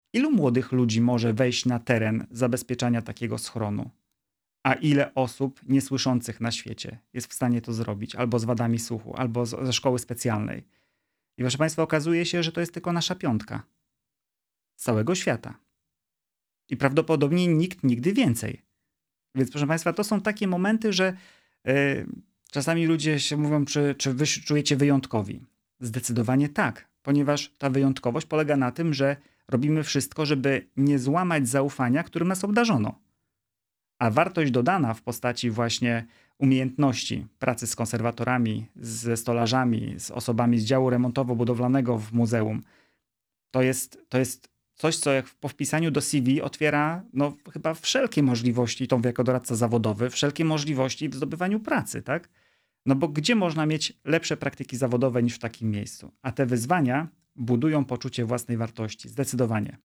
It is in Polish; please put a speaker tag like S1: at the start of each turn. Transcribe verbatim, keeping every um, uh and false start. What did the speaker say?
S1: Ilu młodych ludzi może wejść na teren zabezpieczania takiego schronu? A ile osób niesłyszących na świecie jest w stanie to zrobić? Albo z wadami słuchu, albo z, ze szkoły specjalnej. I proszę Państwa, okazuje się, że to jest tylko nasza piątka. Z całego świata. I prawdopodobnie nikt nigdy więcej. Więc proszę Państwa, to są takie momenty, że yy, czasami ludzie się mówią, czy, czy wy się czujecie wyjątkowi. Zdecydowanie tak, ponieważ ta wyjątkowość polega na tym, że robimy wszystko, żeby nie złamać zaufania, którym nas obdarzono. A wartość dodana w postaci właśnie umiejętności pracy z konserwatorami, ze stolarzami, z osobami z działu remontowo-budowlanego w muzeum, to jest, to jest coś, co jak po wpisaniu do C V otwiera no, chyba wszelkie możliwości, tą jako doradca zawodowy, wszelkie możliwości w zdobywaniu pracy, tak? No bo gdzie można mieć lepsze praktyki zawodowe niż w takim miejscu? A te wyzwania budują poczucie własnej wartości, zdecydowanie.